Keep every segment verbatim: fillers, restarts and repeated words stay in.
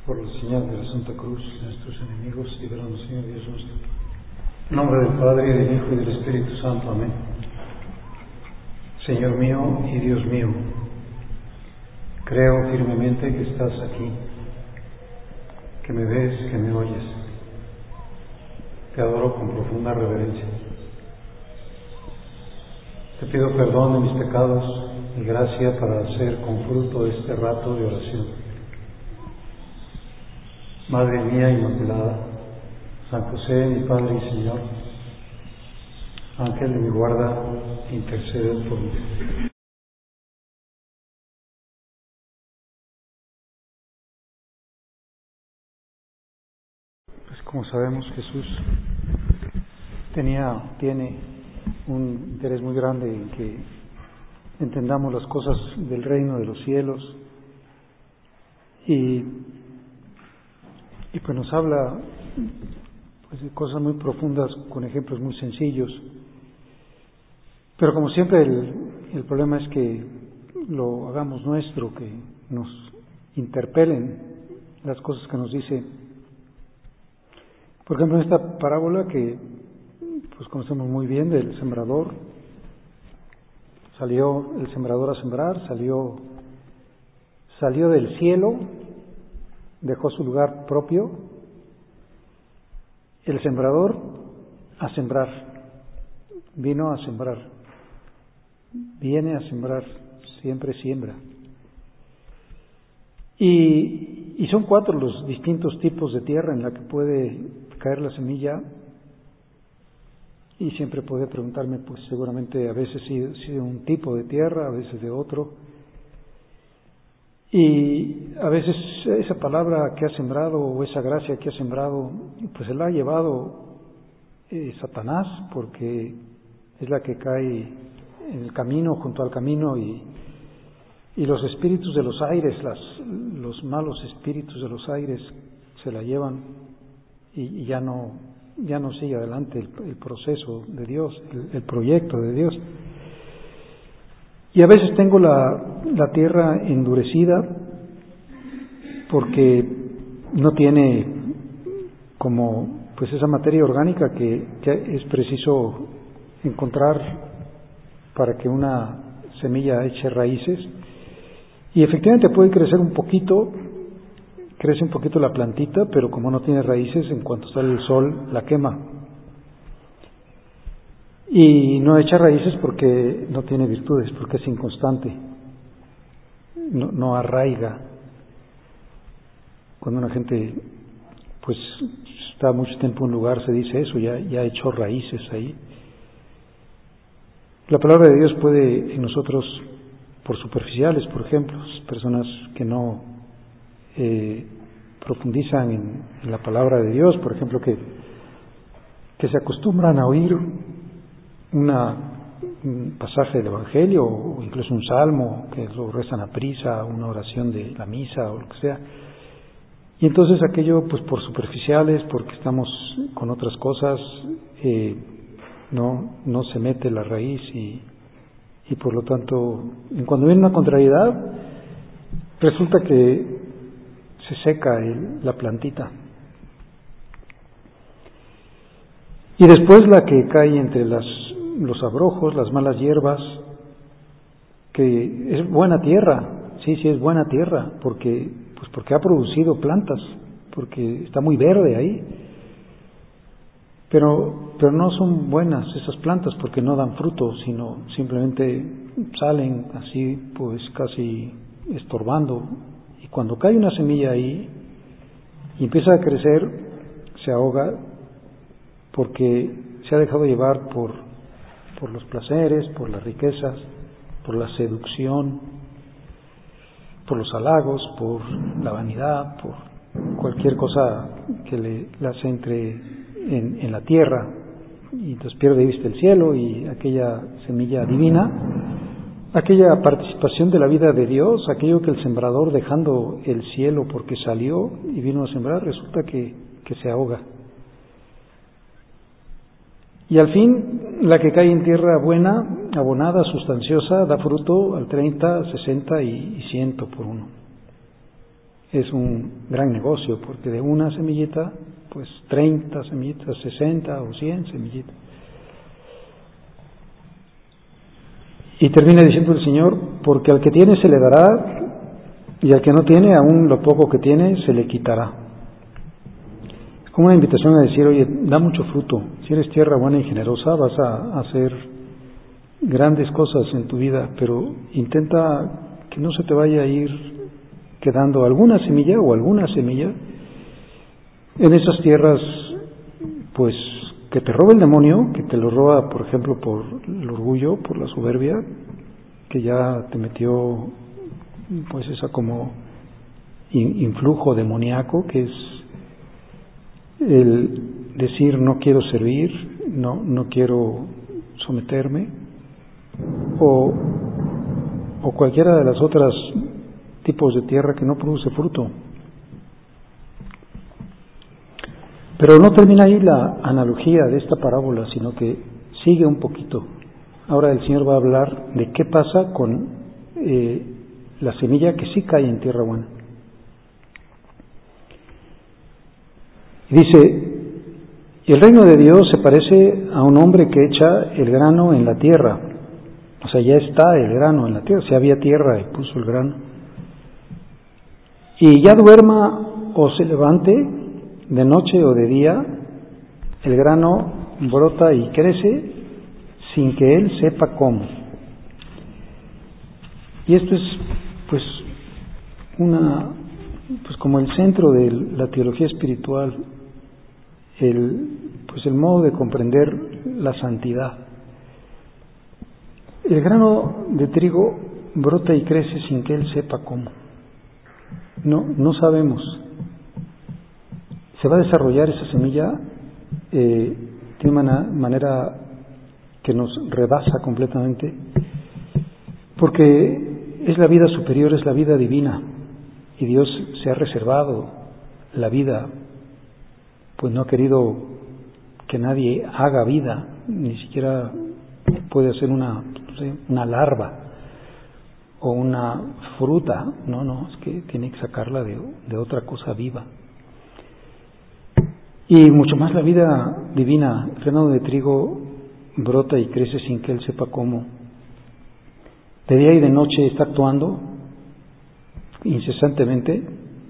Por la señal de la Santa Cruz, nuestros enemigos, líbranos, Señor Dios nuestro. En nombre del Padre, y del Hijo, y del Espíritu Santo. Amén. Señor mío y Dios mío, creo firmemente que estás aquí, que me ves, que me oyes. Te adoro con profunda reverencia. Te pido perdón de mis pecados y gracia para hacer con fruto este rato de oración. Madre mía Inmaculada, San José, mi Padre y Señor, Ángel de mi guarda, intercede por mí. Pues como sabemos, Jesús tenía, tiene un interés muy grande en que entendamos las cosas del reino de los cielos y Y pues nos habla pues, de cosas muy profundas con ejemplos muy sencillos. Pero como siempre el, el problema es que lo hagamos nuestro, que nos interpelen las cosas que nos dice. Por ejemplo, en esta parábola que pues conocemos muy bien del sembrador, salió el sembrador a sembrar, salió, salió del cielo, dejó su lugar propio, el sembrador a sembrar, vino a sembrar, viene a sembrar, siempre siembra. Y, y son cuatro los distintos tipos de tierra en la que puede caer la semilla, y siempre puede preguntarme, pues seguramente a veces sí, sí de un tipo de tierra, a veces de otro. Y a veces esa palabra que ha sembrado o esa gracia que ha sembrado, pues se la ha llevado eh, Satanás, porque es la que cae en el camino, junto al camino, y, y los espíritus de los aires, las, los malos espíritus de los aires se la llevan y, y ya no, ya no sigue adelante el, el proceso de Dios, el, el proyecto de Dios. Y a veces tengo la, la tierra endurecida porque no tiene como pues esa materia orgánica que, que es preciso encontrar para que una semilla eche raíces. Y efectivamente puede crecer un poquito, crece un poquito la plantita, pero como no tiene raíces, en cuanto sale el sol la quema. Y no echa raíces porque no tiene virtudes, porque es inconstante, no, no arraiga. Cuando una gente pues está mucho tiempo en un lugar, se dice eso, ya, ya ha hecho raíces ahí. La palabra de Dios puede en nosotros, por superficiales, por ejemplo, personas que no eh, profundizan en, en la palabra de Dios, por ejemplo, que, que se acostumbran a oír Una, un pasaje del Evangelio o incluso un salmo que lo rezan a prisa, una oración de la misa o lo que sea, y entonces aquello pues por superficiales, porque estamos con otras cosas, eh, no no se mete la raíz y, y por lo tanto cuando viene una contrariedad resulta que se seca el, la plantita. Y después la que cae entre las los abrojos, las malas hierbas, que es buena tierra, sí, sí es buena tierra, porque pues porque ha producido plantas, porque está muy verde ahí, pero pero no son buenas esas plantas porque no dan fruto, sino simplemente salen así pues casi estorbando, y cuando cae una semilla ahí y empieza a crecer, se ahoga porque se ha dejado llevar por por los placeres, por las riquezas, por la seducción, por los halagos, por la vanidad, por cualquier cosa que le las entre en, en la tierra, y entonces pierde de vista el cielo y aquella semilla divina, aquella participación de la vida de Dios, aquello que el sembrador, dejando el cielo porque salió y vino a sembrar, resulta que, que se ahoga. Y al fin, la que cae en tierra buena, abonada, sustanciosa, da fruto al treinta, sesenta y ciento por uno. es un gran negocio, porque de una semillita, pues treinta semillitas, sesenta o cien semillitas. Y termina diciendo el Señor, porque al que tiene se le dará, y al que no tiene, aún lo poco que tiene, se le quitará. Es como una invitación a decir, oye, da mucho fruto. Si eres tierra buena y generosa, vas a hacer grandes cosas en tu vida, pero intenta que no se te vaya a ir quedando alguna semilla o alguna semilla en esas tierras, pues, que te roba el demonio, que te lo roba, por ejemplo, por el orgullo, por la soberbia, que ya te metió, pues, esa como influjo demoníaco, que es el decir no quiero servir, no, no quiero someterme, o, o cualquiera de las otras tipos de tierra que no produce fruto. Pero no termina ahí la analogía de esta parábola, sino que sigue un poquito. Ahora el Señor va a hablar de qué pasa con eh, la semilla que sí cae en tierra buena. Y dice, y el reino de Dios se parece a un hombre que echa el grano en la tierra. O sea, ya está el grano en la tierra, si había tierra y puso el grano. Y ya duerma o se levante, de noche o de día, el grano brota y crece sin que él sepa cómo. Y esto es, pues, una, pues como el centro de la teología espiritual, el, pues el modo de comprender la santidad. El grano de trigo brota y crece sin que él sepa cómo. No, no sabemos. Se va a desarrollar esa semilla eh, de una manera que nos rebasa completamente, porque es la vida superior, es la vida divina, y Dios se ha reservado la vida, pues no ha querido que nadie haga vida, ni siquiera puede hacer una, no sé, una larva o una fruta, no, no, es que tiene que sacarla de, de otra cosa viva. Y mucho más la vida divina, el grano de trigo brota y crece sin que él sepa cómo. De día y de noche está actuando incesantemente.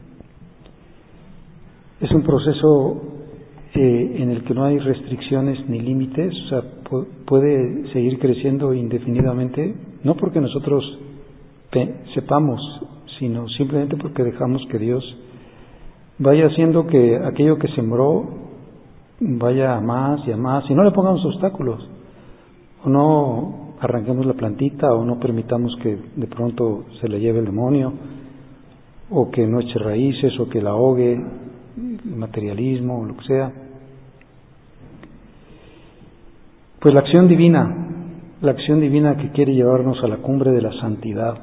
Es un proceso eh, en el que no hay restricciones ni límites, o sea, pu- puede seguir creciendo indefinidamente, no porque nosotros pe- sepamos, sino simplemente porque dejamos que Dios vaya haciendo que aquello que sembró vaya a más y a más, y no le pongamos obstáculos, o no arranquemos la plantita, o no permitamos que de pronto se le lleve el demonio, o que no eche raíces, o que la ahogue el materialismo, o lo que sea. Pues la acción divina, la acción divina que quiere llevarnos a la cumbre de la santidad.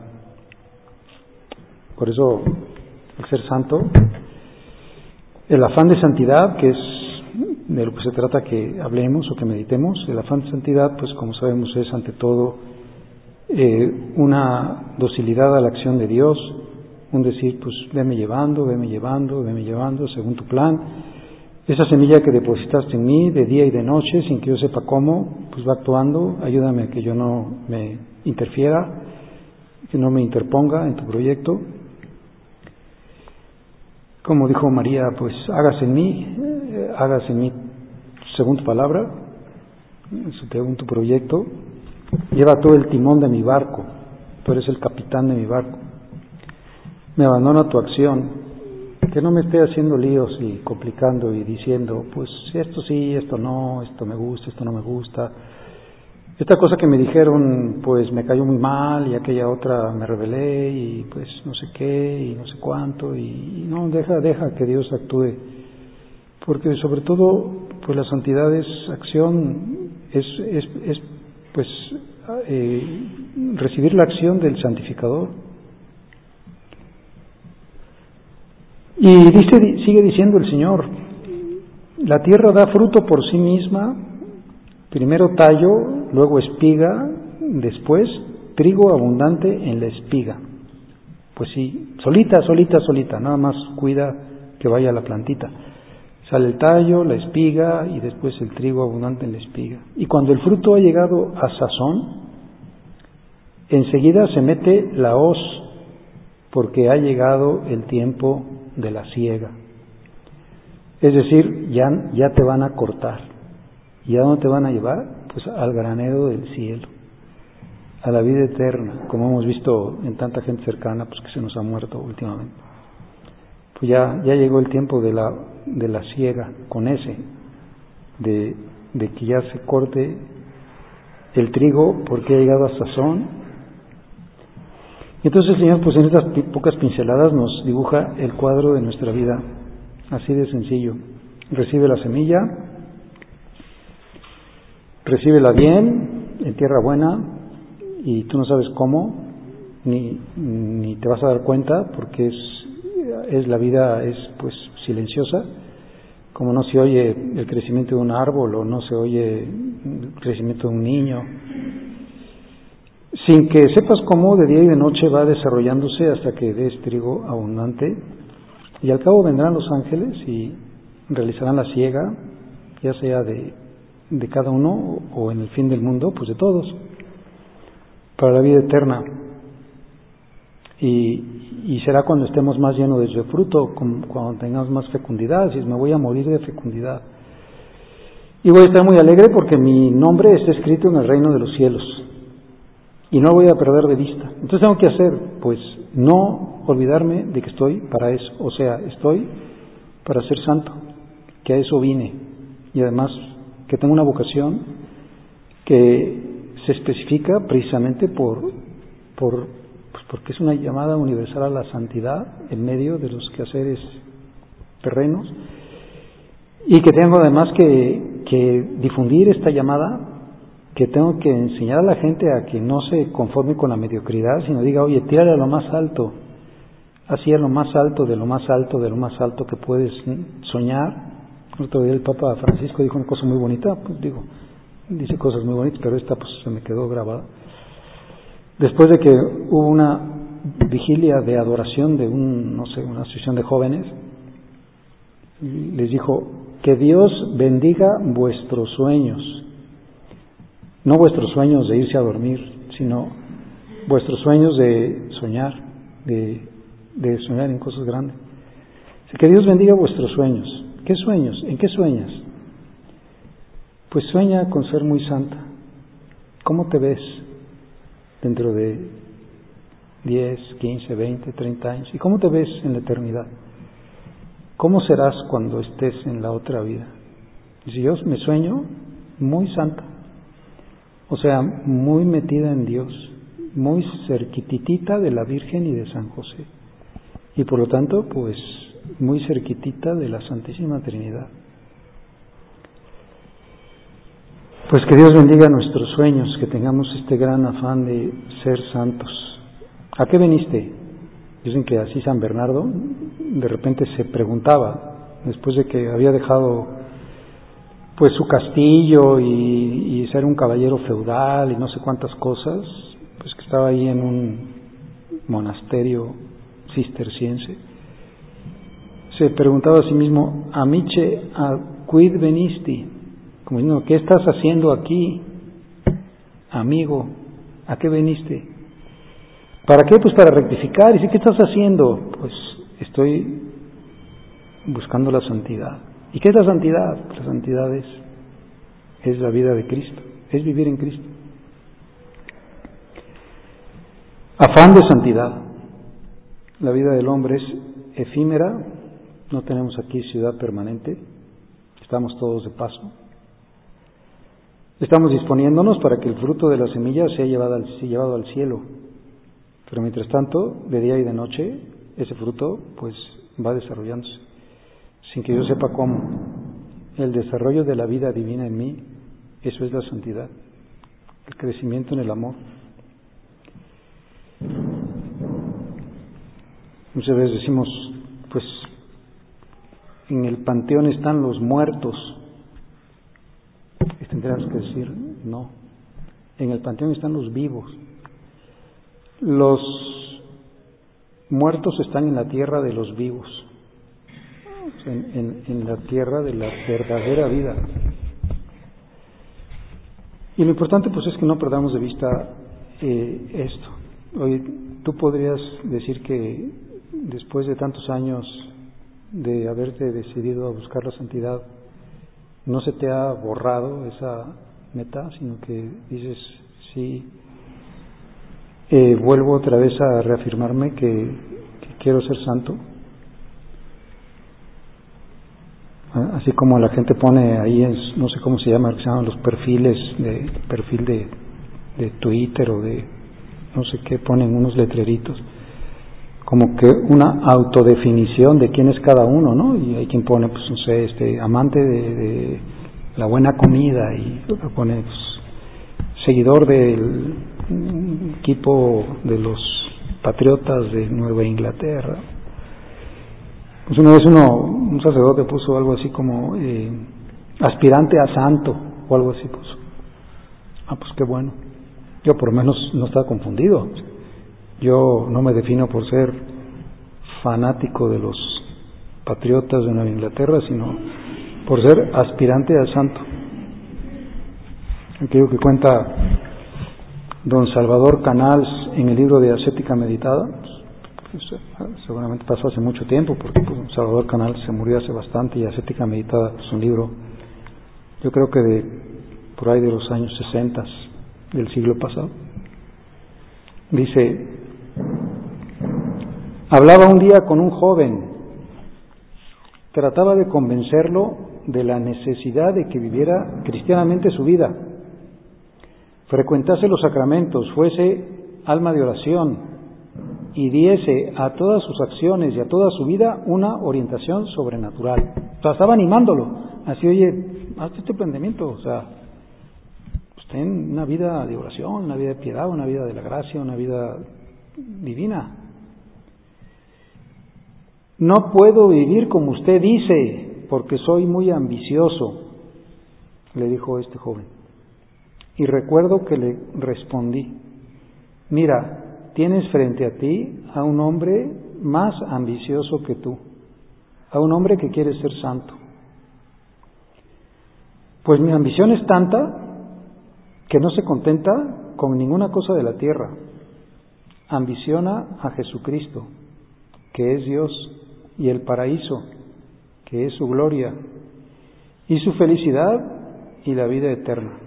Por eso, el ser santo, el afán de santidad, que es de lo que se trata que hablemos o que meditemos, el afán de santidad, pues como sabemos, es ante todo eh, una docilidad a la acción de Dios, un decir, pues veme llevando, veme llevando, veme llevando, según tu plan. Esa semilla que depositaste en mí de día y de noche, sin que yo sepa cómo, pues va actuando, ayúdame a que yo no me interfiera, que no me interponga en tu proyecto. Como dijo María, pues hágase en mí, eh, hágase en mí según tu palabra, según tu proyecto. Lleva todo el timón de mi barco, tú eres el capitán de mi barco. Me abandono a tu acción, que no me esté haciendo líos y complicando y diciendo, pues esto sí, esto no, esto me gusta, esto no me gusta. Esta cosa que me dijeron, pues me cayó muy mal, y aquella otra me rebelé, y pues no sé qué, y no sé cuánto, y, y no, deja, deja que Dios actúe. Porque sobre todo, pues la santidad es acción, es, es, es pues eh, recibir la acción del santificador. Y dice, sigue diciendo el Señor, la tierra da fruto por sí misma, primero tallo, luego espiga, después trigo abundante en la espiga. pues sí, solita, solita, solita, nada más cuida que vaya la plantita. Sale el tallo, la espiga y después el trigo abundante en la espiga. Y cuando el fruto ha llegado a sazón, enseguida se mete la hoz, porque ha llegado el tiempo de la siega. Es decir, ya, ya te van a cortar. ¿Y a dónde te van a llevar? Pues al granero del cielo, a la vida eterna, como hemos visto en tanta gente cercana, pues que se nos ha muerto últimamente. Pues ya, ya llegó el tiempo de la, de la siega, con ese, de, de que ya se corte el trigo, porque ha llegado a sazón. Entonces el Señor, pues en estas pocas pinceladas nos dibuja el cuadro de nuestra vida, así de sencillo. Recibe la semilla, recíbela bien, en tierra buena, y tú no sabes cómo, ni, ni te vas a dar cuenta, porque es, es la vida es pues silenciosa, como no se oye el crecimiento de un árbol o no se oye el crecimiento de un niño, sin que sepas cómo de día y de noche va desarrollándose hasta que des trigo abundante, y al cabo vendrán los ángeles y realizarán la siega, ya sea de, de cada uno o en el fin del mundo, pues de todos, para la vida eterna. Y, y será cuando estemos más llenos de su fruto, cuando tengamos más fecundidad. Si me voy a morir de fecundidad, y voy a estar muy alegre porque mi nombre está escrito en el reino de los cielos y no lo voy a perder de vista. Entonces tengo que hacer, pues, no olvidarme de que estoy para eso, o sea, estoy para ser santo, que a eso vine, y además que tengo una vocación que se especifica precisamente por, por pues porque es una llamada universal a la santidad en medio de los quehaceres terrenos, y que tengo además que, que difundir esta llamada, que tengo que enseñar a la gente a que no se conforme con la mediocridad, sino diga, oye, tírale a lo más alto, así a lo más alto, de lo más alto, de lo más alto que puedes soñar. El otro día el Papa Francisco dijo una cosa muy bonita, pues digo, dice cosas muy bonitas, pero esta pues se me quedó grabada. Después de que hubo una vigilia de adoración de un, no sé, una asociación de jóvenes, les dijo, que Dios bendiga vuestros sueños, no vuestros sueños de irse a dormir, sino vuestros sueños de soñar, de, de soñar en cosas grandes. Que Dios bendiga vuestros sueños. ¿Qué sueños? ¿En qué sueñas? Pues sueña con ser muy santa. ¿Cómo te ves dentro de diez, quince, veinte, treinta años? ¿Y cómo te ves en la eternidad? ¿Cómo serás cuando estés en la otra vida? Y si yo me sueño muy santa, o sea, muy metida en Dios, muy cerquititita de la Virgen y de San José, y por lo tanto, pues, muy cerquitita de la Santísima Trinidad. Pues que Dios bendiga nuestros sueños, que tengamos este gran afán de ser santos. ¿A qué veniste? Dicen que así San Bernardo de repente se preguntaba, después de que había dejado pues su castillo y, y ser un caballero feudal y no sé cuántas cosas, pues que estaba ahí en un monasterio cisterciense, se preguntaba a sí mismo, amice a quid venisti, como diciendo, ¿qué estás haciendo aquí, amigo? ¿A qué veniste? ¿Para qué? Pues para rectificar. ¿Y sí, qué estás haciendo? Pues estoy buscando la santidad. ¿Y qué es la santidad? La santidad es, es la vida de Cristo, es vivir en Cristo. Afán de santidad. La vida del hombre es efímera, no tenemos aquí ciudad permanente, estamos todos de paso. Estamos disponiéndonos para que el fruto de la semilla sea llevado al, sea llevado al cielo. Pero mientras tanto, de día y de noche, ese fruto pues va desarrollándose, sin que yo sepa cómo. El desarrollo de la vida divina en mí, eso es la santidad, el crecimiento en el amor. Muchas veces decimos, pues, en el panteón están los muertos. Y tendremos que decir, no, en el panteón están los vivos. Los muertos están en la tierra de los vivos, en, en, en la tierra de la verdadera vida. Y lo importante pues es que no perdamos de vista eh, esto. Oye, tú podrías decir que después de tantos años de haberte decidido a buscar la santidad, no se te ha borrado esa meta, sino que dices, sí, eh, vuelvo otra vez a reafirmarme que, que quiero ser santo. Así como la gente pone ahí, en, no sé cómo se llama, se llaman los perfiles, de perfil de, de Twitter o de no sé qué, ponen unos letreritos, como que una autodefinición de quién es cada uno, ¿no? Y hay quien pone, pues no sé, este, amante de, de la buena comida, y pone pues, seguidor del equipo de los Patriotas de Nueva Inglaterra. Pues una vez uno, un sacerdote puso algo así como eh, aspirante a santo o algo así puso. Ah, pues qué bueno. Yo por lo menos no estaba confundido. Yo no me defino por ser fanático de los Patriotas de Nueva Inglaterra, sino por ser aspirante a santo. Aquello que cuenta don Salvador Canals en el libro de Ascética Meditada, pues, seguramente pasó hace mucho tiempo, porque pues, don Salvador Canals se murió hace bastante, y Ascética Meditada es un libro, yo creo que de por ahí de los años sesenta del siglo pasado. Dice: hablaba un día con un joven, trataba de convencerlo de la necesidad de que viviera cristianamente su vida, frecuentase los sacramentos, fuese alma de oración y diese a todas sus acciones y a toda su vida una orientación sobrenatural. O sea, estaba animándolo, así, oye, haz este emprendimiento, o sea, pues ten una vida de oración, una vida de piedad, una vida de la gracia, una vida divina. No puedo vivir como usted dice, porque soy muy ambicioso, le dijo este joven. Y recuerdo que le respondí: mira, tienes frente a ti a un hombre más ambicioso que tú, a un hombre que quiere ser santo. Pues mi ambición es tanta que no se contenta con ninguna cosa de la tierra. Ambiciona a Jesucristo, que es Dios, y el paraíso, que es su gloria, y su felicidad y la vida eterna.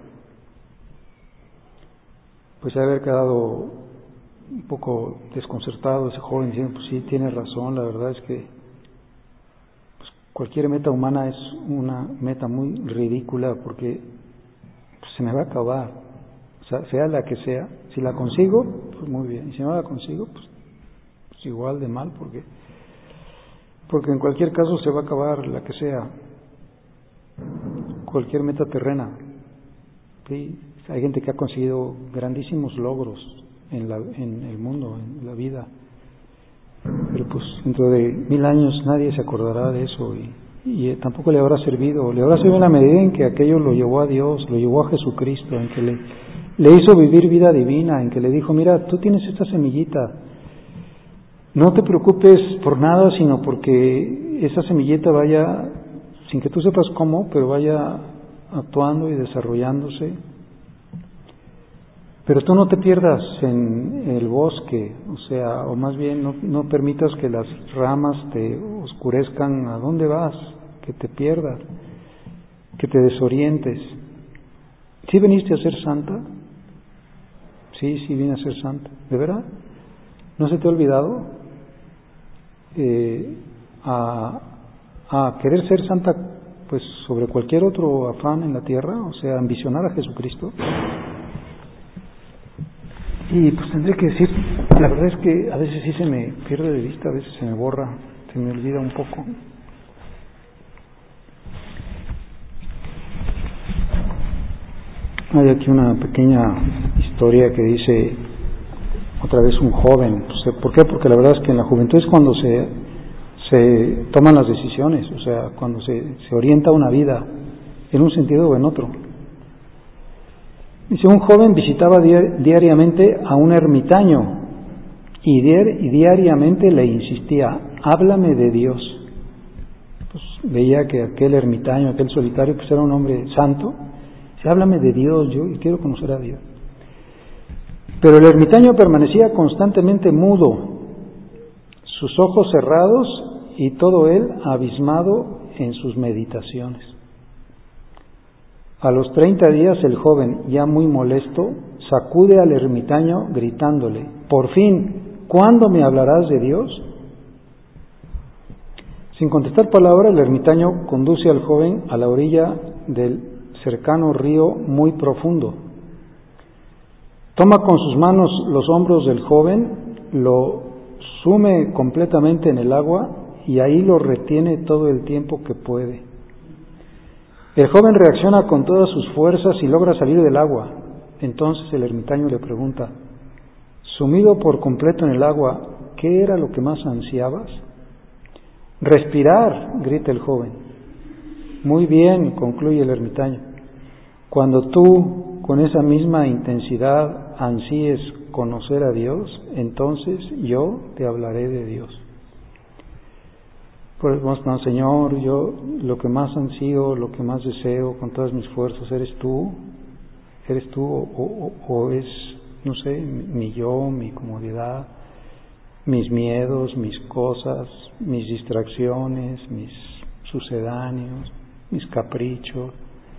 Pues haber quedado un poco desconcertado ese joven diciendo, pues sí, tiene razón, la verdad es que pues, cualquier meta humana es una meta muy ridícula, porque pues, se me va a acabar, o sea, sea la que sea. Si la consigo, pues muy bien, y si no la consigo, pues, pues igual de mal, porque porque en cualquier caso se va a acabar la que sea, cualquier meta terrena. ¿Sí? Hay gente que ha conseguido grandísimos logros en, la, en el mundo, en la vida, pero pues dentro de mil años nadie se acordará de eso, y, y tampoco le habrá servido, le habrá servido en la medida en que aquello lo llevó a Dios, lo llevó a Jesucristo, en que le, le hizo vivir vida divina, en que le dijo, mira, tú tienes esta semillita, no te preocupes por nada, sino porque esa semillita vaya, sin que tú sepas cómo, pero vaya actuando y desarrollándose. Pero tú no te pierdas en el bosque, o sea, o más bien no, no permitas que las ramas te oscurezcan a dónde vas, que te pierdas, que te desorientes. ¿Sí viniste a ser santa? Sí, sí vine a ser santa. ¿De verdad? ¿No se te ha olvidado? Eh, a, a querer ser santa pues sobre cualquier otro afán en la tierra, o sea, ambicionar a Jesucristo. Y pues tendré que decir, la verdad es que a veces sí se me pierde de vista, a veces se me borra, se me olvida un poco. Hay aquí una pequeña historia que dice otra vez un joven. ¿Por qué? Porque la verdad es que en la juventud es cuando se, se toman las decisiones, o sea, cuando se, se orienta una vida en un sentido o en otro. Dice, un joven visitaba diariamente a un ermitaño y, diar- y diariamente le insistía, háblame de Dios. Pues veía que aquel ermitaño, aquel solitario, pues era un hombre santo. Dice, háblame de Dios, yo quiero conocer a Dios. Pero el ermitaño permanecía constantemente mudo, sus ojos cerrados y todo él abismado en sus meditaciones. A los treinta días el joven, ya muy molesto, sacude al ermitaño gritándole, por fin, ¿cuándo me hablarás de Dios? Sin contestar palabra, el ermitaño conduce al joven a la orilla del cercano río muy profundo. Toma con sus manos los hombros del joven, lo sume completamente en el agua y ahí lo retiene todo el tiempo que puede. El joven reacciona con todas sus fuerzas y logra salir del agua. Entonces el ermitaño le pregunta, sumido por completo en el agua, ¿qué era lo que más ansiabas? Respirar, grita el joven. Muy bien, concluye el ermitaño. Cuando tú, con esa misma intensidad, ansíes conocer a Dios, entonces yo te hablaré de Dios. Pues, no, Señor, yo lo que más ansío, lo que más deseo con todas mis fuerzas, eres tú, eres tú, o, o, o es, no sé, mi yo, mi comodidad, mis miedos, mis cosas, mis distracciones, mis sucedáneos, mis caprichos,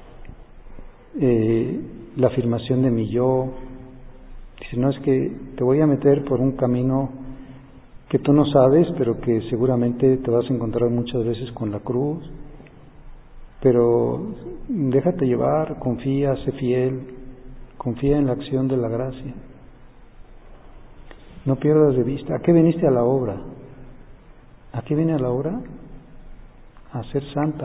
eh, la afirmación de mi yo. Dice, no, es que te voy a meter por un camino que tú no sabes, pero que seguramente te vas a encontrar muchas veces con la cruz, pero déjate llevar, confía, sé fiel, confía en la acción de la gracia. No pierdas de vista. ¿A qué viniste a la obra? ¿A qué viene a la obra? A ser santa.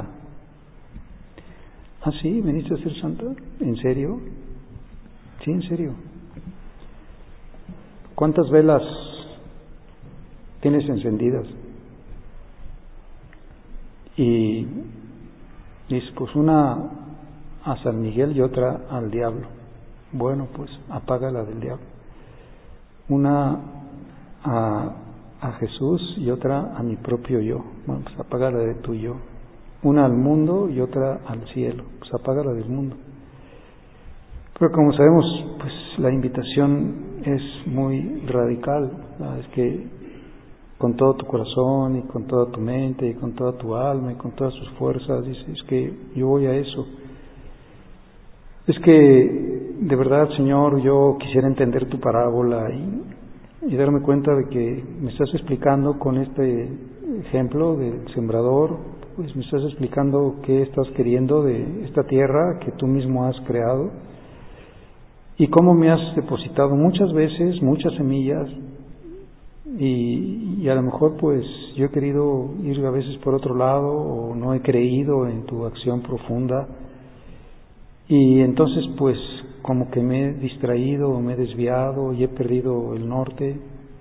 ¿Ah, sí? ¿Viniste a ser santa? ¿En serio? Sí, en serio. ¿Cuántas velas tienes encendidas? Y dices, pues una a San Miguel y otra al diablo. Bueno, pues apaga la del diablo. Una a, a Jesús y otra a mi propio yo. Bueno, pues apaga la de tu yo. Una al mundo y otra al cielo. Pues apaga la del mundo. Pero como sabemos, pues la invitación es muy radical, ¿no? Es que con todo tu corazón y con toda tu mente y con toda tu alma y con todas tus fuerzas dices que yo voy a eso. Es que de verdad, Señor, yo quisiera entender tu parábola y, y darme cuenta de que me estás explicando con este ejemplo del sembrador, pues me estás explicando qué estás queriendo de esta tierra que tú mismo has creado y cómo me has depositado muchas veces muchas semillas y, y a lo mejor pues yo he querido ir a veces por otro lado o no he creído en tu acción profunda. Y entonces pues como que me he distraído o me he desviado y he perdido el norte.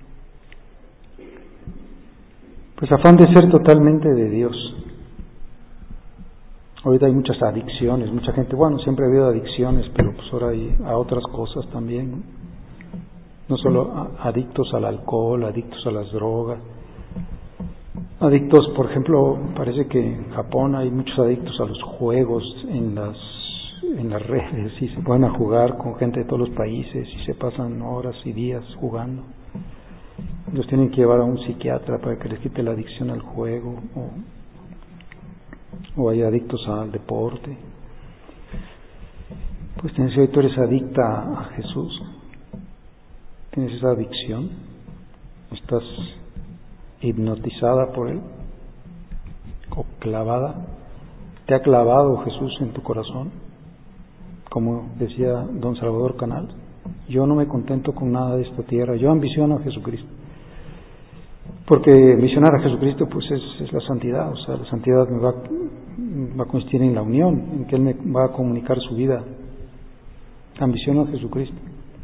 Pues afán de ser totalmente de Dios. Ahorita hay muchas adicciones, mucha gente, bueno, siempre ha habido adicciones, pero pues ahora hay a otras cosas también, ¿no? No solo a, adictos al alcohol, adictos a las drogas, adictos, por ejemplo, parece que en Japón hay muchos adictos a los juegos en las en las redes y se ponen a jugar con gente de todos los países y se pasan horas y días jugando. Los tienen que llevar a un psiquiatra para que les quite la adicción al juego, o, o hay adictos al deporte. Pues tienes, hoy tú eres adicta a Jesús, tienes esa adicción, estás hipnotizada por Él o clavada, te ha clavado Jesús en tu corazón. Como decía don Salvador Canal, yo no me contento con nada de esta tierra, yo ambiciono a Jesucristo. Porque ambicionar a Jesucristo pues es, es la santidad, o sea, la santidad me va, va a consistir en la unión, en que Él me va a comunicar su vida. Ambiciono a Jesucristo.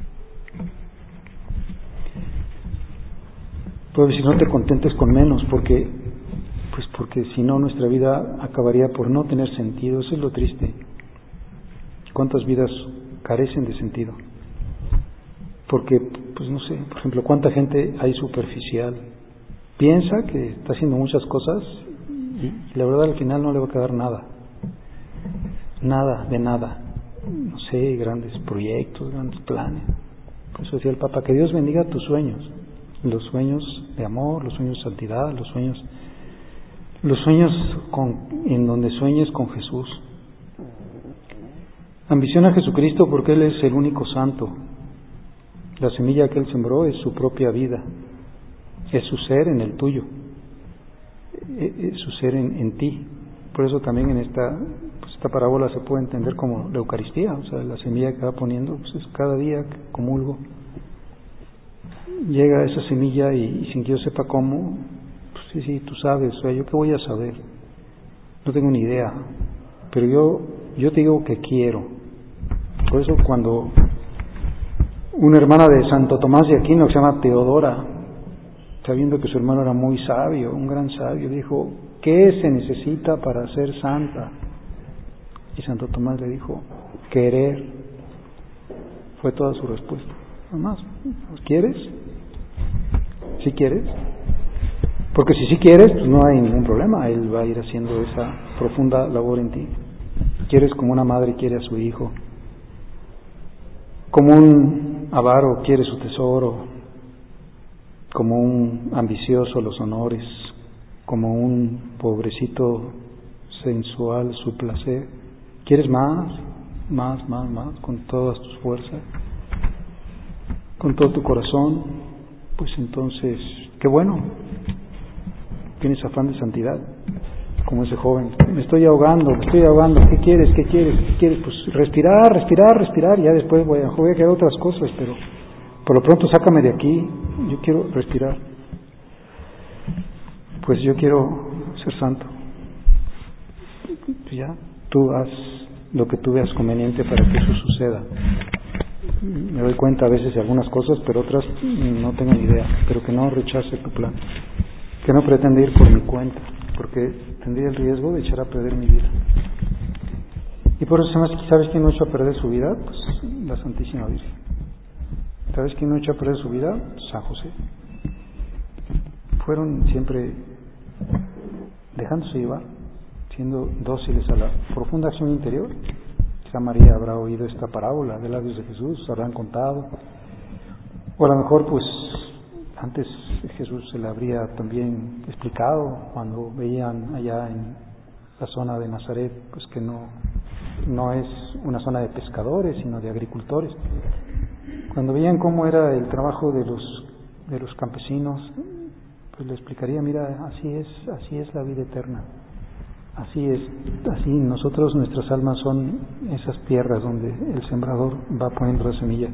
Puedo decir, no te contentes con menos, porque, pues porque si no nuestra vida acabaría por no tener sentido, eso es lo triste. ¿Cuántas vidas carecen de sentido? Porque pues no sé, por ejemplo, cuánta gente hay superficial, piensa que está haciendo muchas cosas y, y la verdad al final no le va a quedar nada, nada de nada, no sé, grandes proyectos, grandes planes. Por eso decía el Papa, que Dios bendiga tus sueños, los sueños de amor, los sueños de santidad, los sueños, los sueños con, en donde sueñes con Jesús. Ambiciona a Jesucristo porque Él es el único santo. La semilla que Él sembró es su propia vida, es su ser en el tuyo, es su ser en, en ti. Por eso también en esta, pues esta parábola se puede entender como la Eucaristía, o sea, la semilla que va poniendo, pues es cada día que comulgo. Llega esa semilla y, y sin que yo sepa cómo, pues sí, sí, tú sabes, o sea, ¿yo qué voy a saber? No tengo ni idea, pero yo, yo te digo que quiero. Por eso cuando una hermana de Santo Tomás de Aquino, que se llama Teodora, sabiendo que su hermano era muy sabio, un gran sabio, dijo, ¿qué se necesita para ser santa? Y Santo Tomás le dijo, querer. Fue toda su respuesta. Nada más, ¿quieres? ¿Sí quieres? Porque si sí quieres, pues no hay ningún problema, Él va a ir haciendo esa profunda labor en ti. Quieres como una madre quiere a su hijo, como un avaro quiere su tesoro, como un ambicioso los honores, como un pobrecito sensual su placer. ¿Quieres más? Más, más, más, con todas tus fuerzas, con todo tu corazón. Pues entonces, qué bueno, tienes afán de santidad, como ese joven. Me estoy ahogando, me estoy ahogando, ¿qué quieres? ¿Qué quieres? ¿Qué quieres? Pues respirar, respirar, respirar, ya después voy a, voy a quedar otras cosas, pero por lo pronto sácame de aquí, yo quiero respirar. Pues yo quiero ser santo. Ya, tú haz lo que tú veas conveniente para que eso suceda. Me doy cuenta a veces de algunas cosas, pero otras no tengo ni idea, pero que no rechace tu plan, que no pretenda ir por mi cuenta, porque tendría el riesgo de echar a perder mi vida. Y por eso, ¿sabes quién no echó a perder su vida? Pues la Santísima Virgen. ¿Sabes quién no echó a perder su vida? San José. Fueron siempre dejándose llevar, siendo dóciles a la profunda acción interior. Quizá María habrá oído esta parábola de labios de Jesús, habrán contado, o a lo mejor pues antes Jesús se la habría también explicado cuando veían allá en la zona de Nazaret, pues que no, no es una zona de pescadores, sino de agricultores. Cuando veían cómo era el trabajo de los, de los campesinos, pues le explicaría, mira, así es, así es la vida eterna. Así es, así nosotros, nuestras almas son esas tierras donde el sembrador va poniendo la semilla.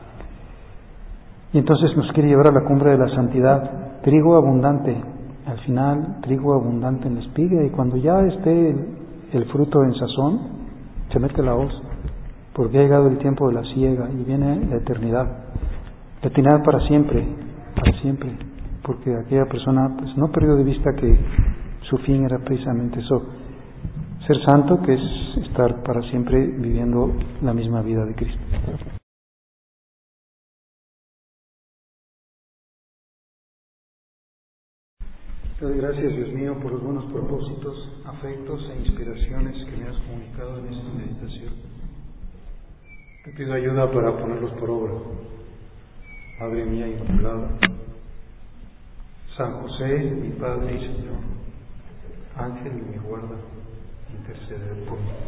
Y entonces nos quiere llevar a la cumbre de la santidad, trigo abundante, al final trigo abundante en la espiga, y cuando ya esté el, el fruto en sazón, se mete la hoz, porque ha llegado el tiempo de la siega y viene la eternidad, la eternidad para siempre, para siempre, porque aquella persona pues no perdió de vista que su fin era precisamente eso, ser santo, que es estar para siempre viviendo la misma vida de Cristo. Te doy gracias, Dios mío, por los buenos propósitos, afectos e inspiraciones que me has comunicado en esta meditación. Te pido ayuda para ponerlos por obra. Madre mía Inmaculada, San José, mi Padre y Señor, Ángel de mi guarda,